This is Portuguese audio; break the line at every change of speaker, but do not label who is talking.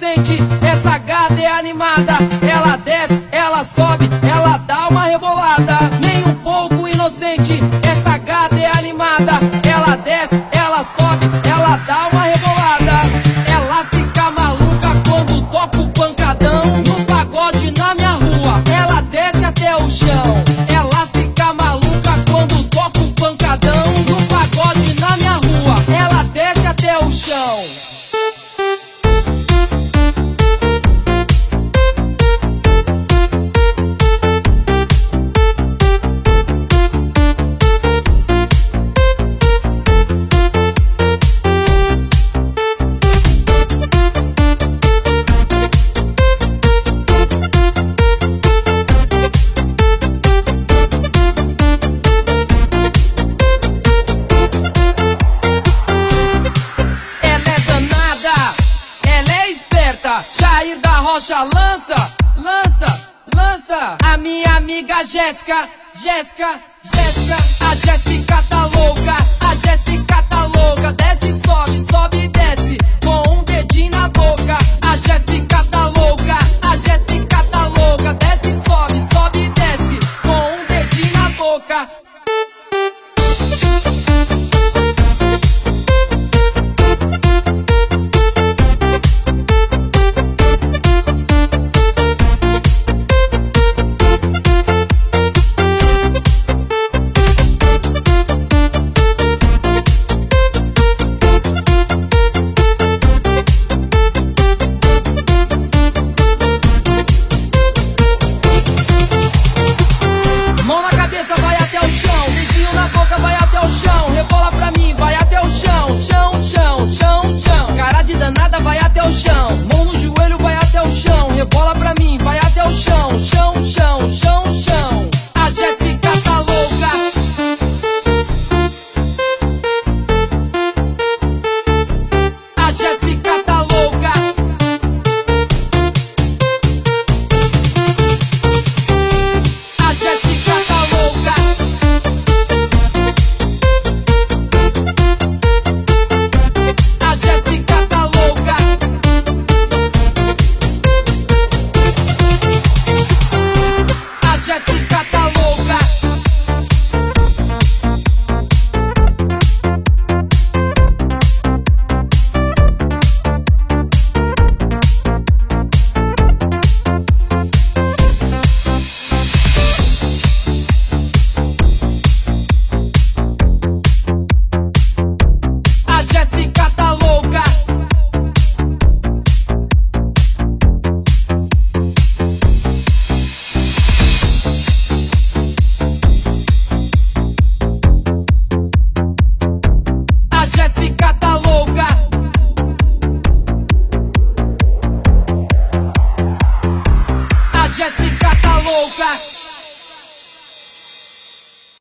inocente, essa gata é animada. Ela desce, ela sobe, ela dá uma rebolada. Nem um pouco inocente, essa gata é animada. Ela desce, ela sobe, ela dá uma rebolada. Ela fica maluca quando toca o pancadão no pagode na minha rua. Ela desce até o chão. Ela fica maluca quando toca o pancadão no pagode na minha rua. Ela desce até o chão. Jair da Rocha lança, lança, lança. A minha amiga Jéssica, Jéssica, Jéssica. A Jéssica tá louca, a Jéssica tá louca. Desce e sobe, sobe e desce, com um dedinho na boca. A Jéssica tá louca, a Jéssica tá louca. Desce e sobe, sobe e desce, com um dedinho na boca. Vai até o chão, dedinho na boca, vai até o chão. Rebola pra mim, vai até o chão. Chão, chão, chão, chão. Cara de danada, vai até o chão. Mão no joelho, vai até o chão. Rebola pra mim, vai até o chão. Chão, chão, chão, chão. A Jéssica tá louca. A Jéssica tá louca. A Jéssica tá louca. A Jéssica tá louca. A Jéssica tá louca. A Jéssica tá louca. A Jéssica tá louca. A Jéssica tá louca.